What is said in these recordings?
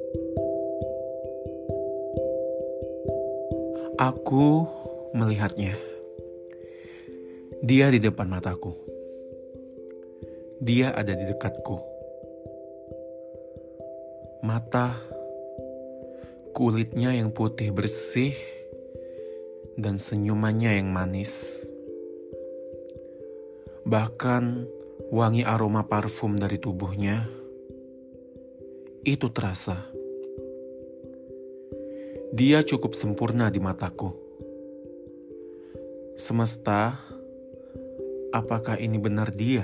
Aku melihatnya. Dia di depan mataku. Dia ada di dekatku. Mata, kulitnya yang putih bersih, dan senyumannya yang manis. Bahkan wangi aroma parfum dari tubuhnya itu terasa. Dia cukup sempurna di mataku. Semesta, apakah ini benar dia?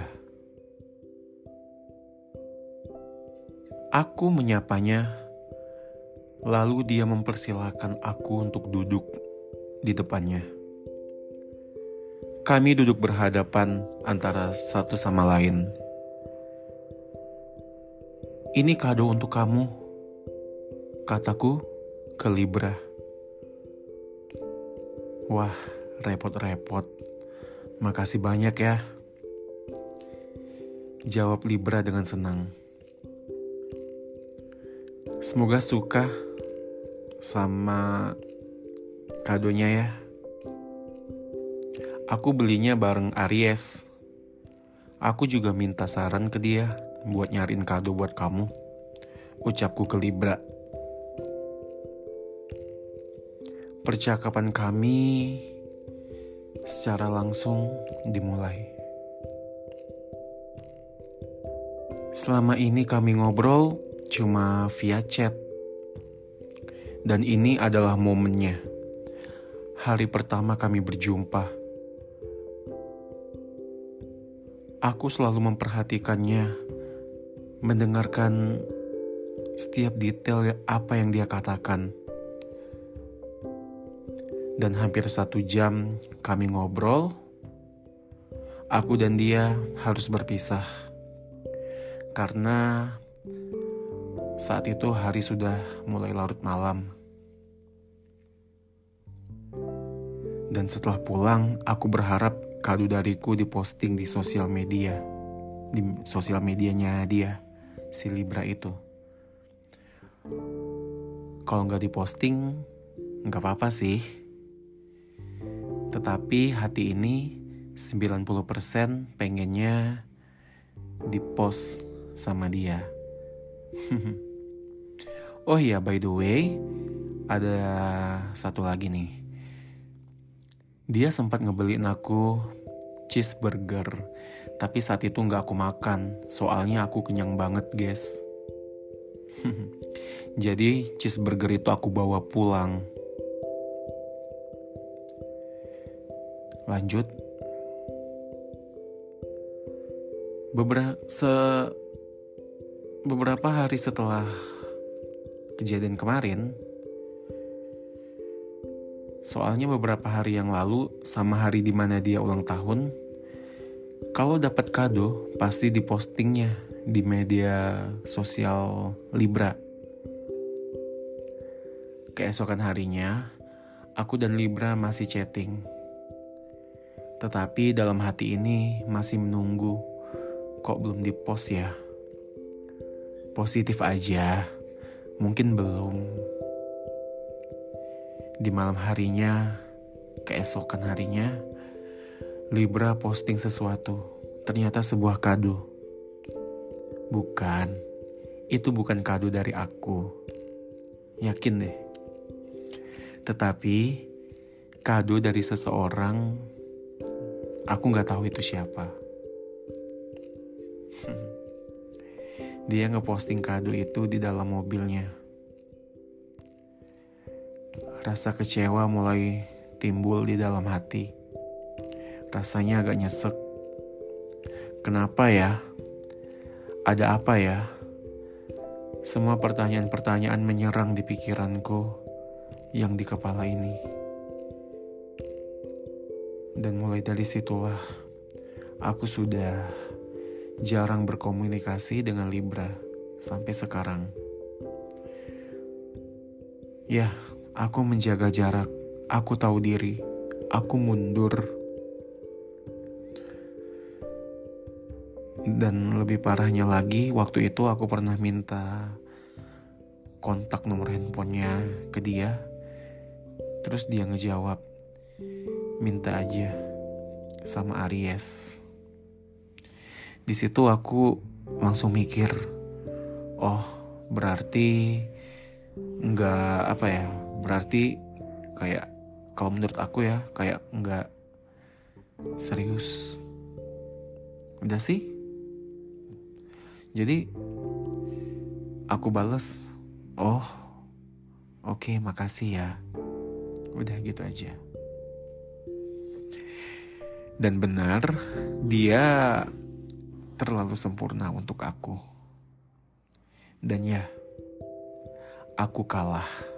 Aku menyapanya, lalu dia mempersilahkan aku untuk duduk di depannya. Kami duduk berhadapan antara satu sama lain. "Ini kado untuk kamu," kataku ke Libra. "Wah, repot-repot. Makasih banyak ya," jawab Libra dengan senang. "Semoga suka sama kadonya ya. Aku belinya bareng Aries. Aku juga minta saran ke dia buat nyariin kado buat kamu," ucapku ke Libra. Percakapan kami secara langsung dimulai. Selama ini kami ngobrol cuma via chat. Dan ini adalah momennya. Hari pertama kami berjumpa. Aku selalu memperhatikannya, mendengarkan setiap detail apa yang dia katakan. Dan hampir 1 jam kami ngobrol. Aku dan dia harus berpisah. Karena saat itu hari sudah mulai larut malam. Dan setelah pulang, aku berharap kado dariku diposting di sosial media. Di sosial medianya dia, si Libra itu. Kalau nggak diposting, nggak apa-apa sih. Tetapi hati ini 90% pengennya dipost sama dia. Oh iya, by the way, ada satu lagi nih. Dia sempat ngebeliin aku cheeseburger, tapi saat itu gak aku makan, soalnya aku kenyang banget guys. Jadi cheeseburger itu aku bawa pulang. Lanjut. Beberapa hari setelah kejadian kemarin, soalnya beberapa hari yang lalu sama hari dimana dia ulang tahun, kalau dapat kado pasti dipostingnya di media sosial Libra. Keesokan harinya, aku dan Libra masih chatting. Tetapi dalam hati ini masih menunggu, kok belum dipost ya? Positif aja, mungkin belum. Di malam harinya, keesokan harinya, Libra posting sesuatu. Ternyata sebuah kado. Bukan, itu bukan kado dari aku. Yakin deh. Tetapi kado dari seseorang, aku gak tahu itu siapa. Dia ngeposting kado itu di dalam mobilnya. Rasa kecewa mulai timbul di dalam hati. Rasanya agak nyesek. Kenapa ya? Ada apa ya? Semua pertanyaan-pertanyaan menyerang di pikiranku yang di kepala ini. Dan mulai dari situlah aku sudah jarang berkomunikasi dengan Libra sampai sekarang. Ya, aku menjaga jarak, aku tahu diri, aku mundur. Dan lebih parahnya lagi, waktu itu aku pernah minta kontak nomor handphonenya ke dia. Terus dia ngejawab, minta aja sama Aries. Di situ aku langsung mikir, oh berarti berarti kayak kalau menurut aku ya kayak nggak serius. Udah sih. Jadi aku bales, oh oke, makasih ya. Udah gitu aja. Dan benar, dia terlalu sempurna untuk aku. Dan ya, aku kalah.